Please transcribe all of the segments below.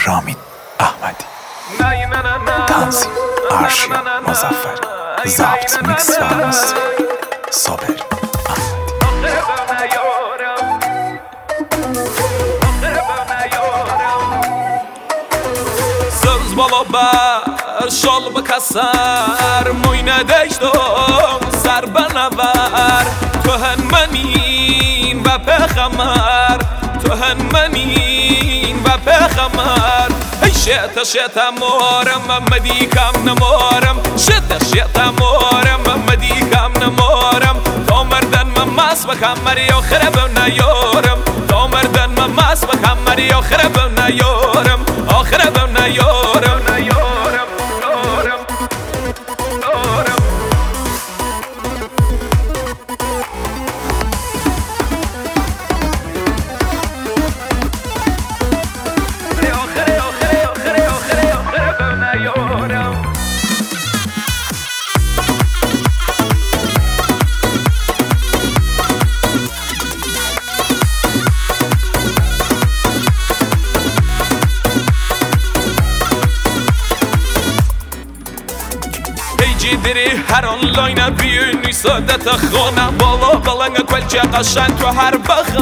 رامین احمدی، تنظیم ارشیا مظفر، ضبط میکس و مستر صابر سرز بالا بر شال بکسر موینه دشتم سر بنور تو هنمنین و پخمر تو هنمنین و پخمر ای شیطه مارم مدیکم نمارم شیطه مارم مدیکم نمارم تا مردن مماس بکمر یا خرب نیارم تا مردن مماس بکمر یا خرب نیارم آخرب نیارم جدری هر آنلاین بیونی سادت خانه بالا بلنگ کلچه قشنگ تو هر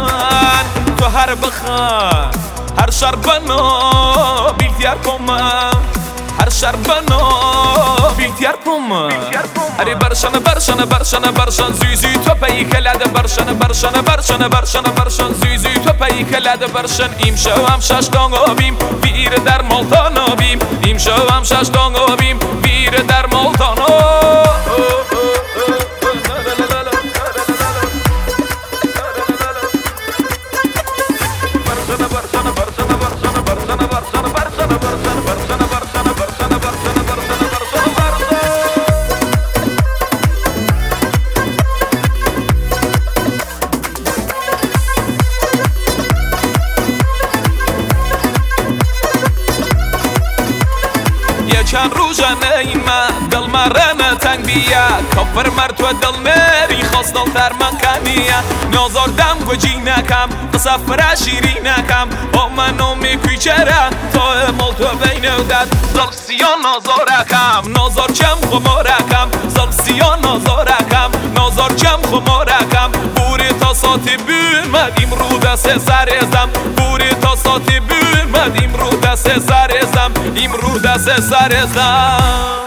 بخان هر شهر بنا بیلتیار کمم هر شهر بنا بیلتیار کمم اری برشن زوزی تو پی کلد برشن زوزی تو پی کلد برشن ایم شو هم ششتان آبیم بیر در مالتان آبیم ایم شو هم ششتان آبیم بیر در مالتان چند روزه نیمه دل مرنه تنگ بیا کفر مرد و دل مری خواست دل تر من کنیه نازار دم گجی نکم قصه فرا شیری نکم با منو میکوی چره تا امال تو بین دد زل سیان نازار چم خمارکم زل سیان نازار چم خمارکم بوری تا ساتی بیرمدیم رو دست سرزم بوری تا ساتی بیرمدیم رو دست سرزم این رو دست سرزم